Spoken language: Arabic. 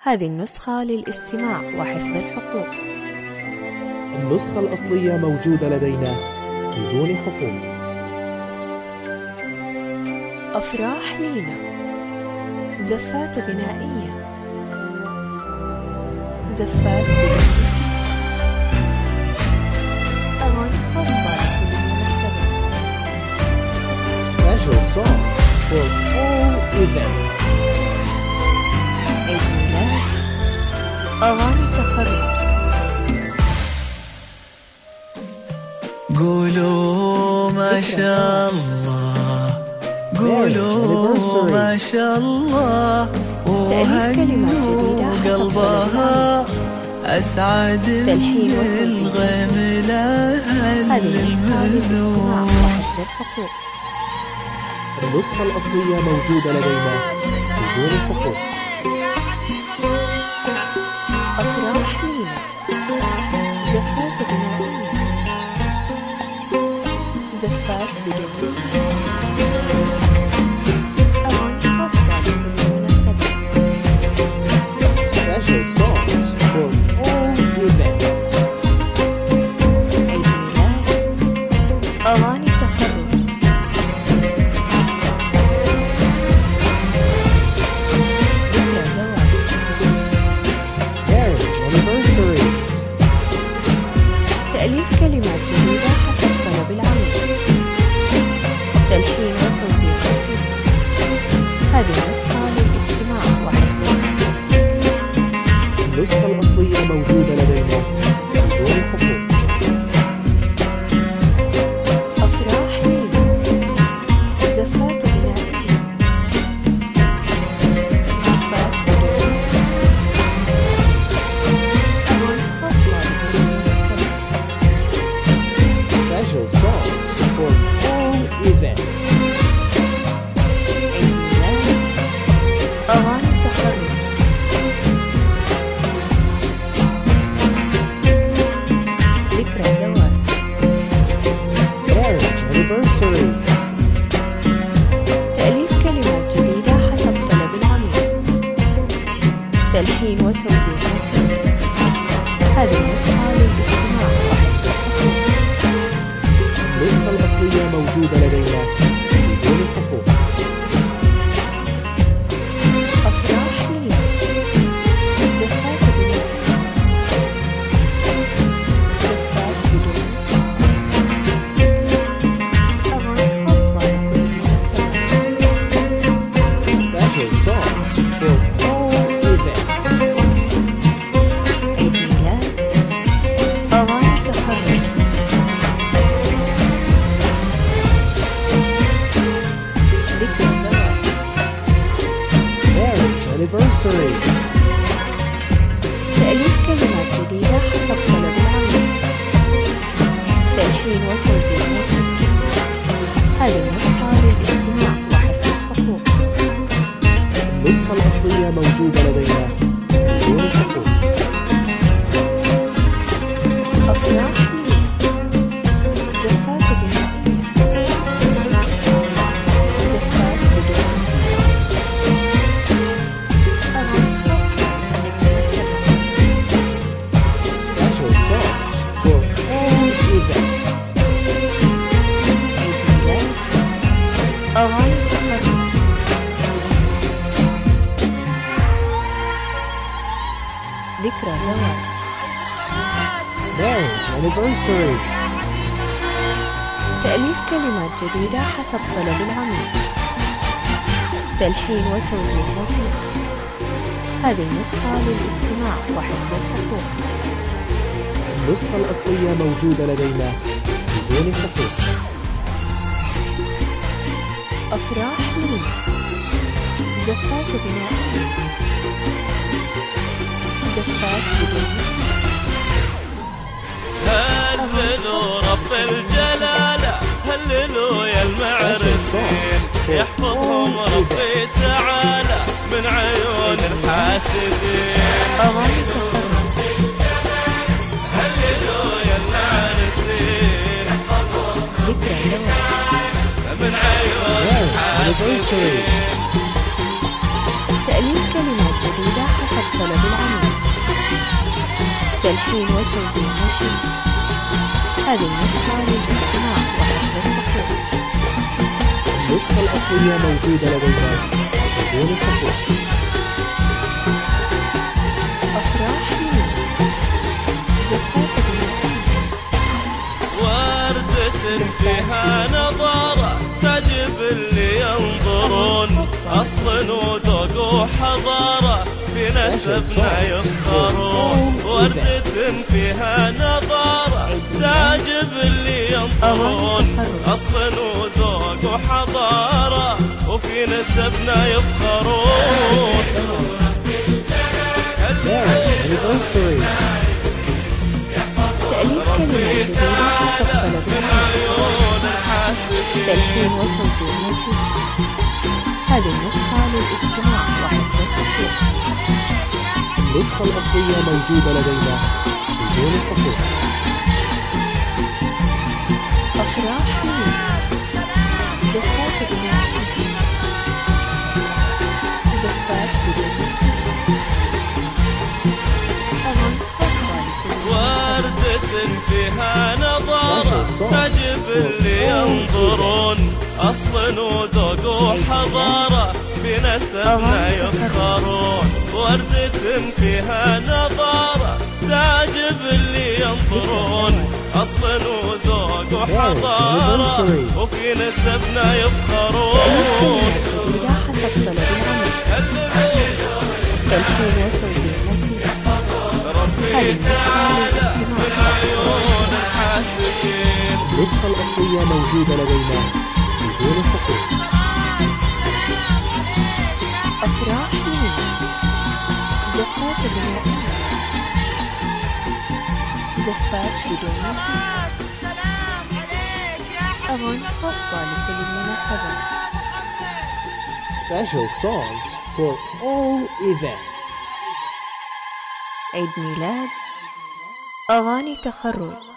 هذه النسخة للاستماع وحفظ الحقوق. النسخة الأصلية موجودة لدينا بدون حقوق. أفراح لينا، زفات غنائية، زفات بدون موسيقى، أغاني خاصة لكل مناسبة. Special songs for all events. عيد ميلاد، أغاني تخرج. قولوا ما شاء الله، قولوا ما شاء الله، وهنوا قلبها أسعد من الغيم لها المزون. النسخة الأصلية موجودة لدينا بدون حقوق. أفراح لينا، زفات غنائية، زفات بدون موسيقى، أغاني خاصة لكل مناسبة. Special songs for all events. عيد ميلاد، أغاني تخرج. ذكرى زواج. Marriage anniversaries. تأليف كلمات جديدة حسب طلب العميل. تلحين وتوزيع موسيقى. هذه النسخة للاستماع وحفظ الحقوق. النسخة الأصلية موجودة لدينا بدون حقوق. أفراح لينا، زفات غنائية، زفات بدون موسيقى، أغاني خاصة لكل مناسبة. Special songs for all events. عيد ميلاد، أغاني تخرج. ذكرى زواج. Marriage anniversaries. تأليف كلمات جديدة حسب طلب العميل. تلحين وتوزيع موسيقى. هذه النسخة للاستماع وحفظ الحقوق. النسخة الأصلية موجودة لدينا بدون حقوق. أفراح لينا، زفات غنائية، زفات بدون موسيقى، أغاني خاصة لكل مناسبة. Special songs for all events. عيد ميلاد، أغاني تخرج. ذكرى زواج. Marriage anniversaries. تأليف كلمات جديدة حسب طلب العميل. تلحين وتوزيع موسيقى. هذه النسخة للاستماع وحفظ الحقوق. النسخة الأصلية موجودة لدينا بدون حقوق. أفراح لينا، زفات غنائية، زفات بدون موسيقى، أغاني خاصة لكل مناسبة. Special songs for all events. عيد ميلاد، أغاني تخرج. ذكرى زواج. Marriage anniversaries. تأليف كلمات جديدة حسب طلب العميل. تلحين وتوزيع موسيقى. هذه النسخة للاستماع وحفظ الحقوق. النسخة الأصلية موجودة لدينا بدون حقوق. أفراح لينا، زفات غنائية، زفات بدون موسيقى، هللوا رب الجلالة، هللوا يا المعرسين، يحفظهم ربي تعالى من عيون الحاسدين. أغاني تخرج. هللوا يا المعرسين، ذكرى زواج. من عيون الحاسدين. Anniversaries. تأليف كلمات جديدة حسب طلب تلحين وتوزيع موسيقي. هذه النسخة للاستماع وحفظ الحقوق. النسخة الأصلية موجودة لدينا بدون الحقوق. أفراح يوم زفات غنائية. وردة فيها نظارة تعجب اللي ينظرون، أصل وذوق وحضارة في نسبنا يفخرون. وردة فيها نظارة تعجب اللي ينظرون، أصل وذوق وحضارة وفي نسبنا يفخرون. Anniversary. تأليف كلمة جديدة حسب طلب العمل. تلحين وتوزيع موسيقي. هذه النسخة للاستماع وحفظ الحقوق. النسخة الأصلية موجودة لدينا بدون الحقوق. أفراح يوم زفات غنائية. زفات بدون موسيقى. أغاني خاصة لكل وردة فيها نظارة تعجب اللي ينظرون، أصل وذوق وحضارة في نسبنا يفخرون. وردة فيها نظارة تعجب اللي ينظرون، أصل وذوق وحضارة وفي نسبنا يفخرون. جديدة حسب طلب العمل. تلحين وتوزيع موسيقى. هذه النسخة للاستماع. النسخة الأصلية موجودة لدينا بدون الحقوق. أفراح يوم زفات غنائية. زفات بدون موسيقى. أغاني خاصة لكل المناسبات. Special songs for all events. عيد ميلاد. أغاني تخرج.